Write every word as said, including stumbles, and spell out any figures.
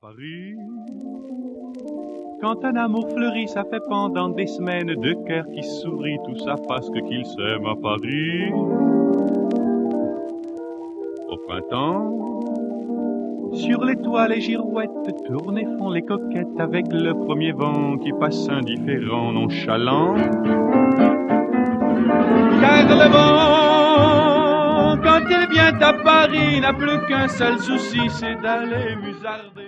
Paris. Quand un amour fleurit, ça fait pendant des semaines deux cœurs qui sourient, tout ça parce que qu'ils s'aiment à Paris. Au printemps, sur les toits les girouettes tournent et font les coquettes avec le premier vent qui passe indifférent, nonchalant. Car le vent, quand il vient à Paris, n'a plus qu'un seul souci, c'est d'aller musarder.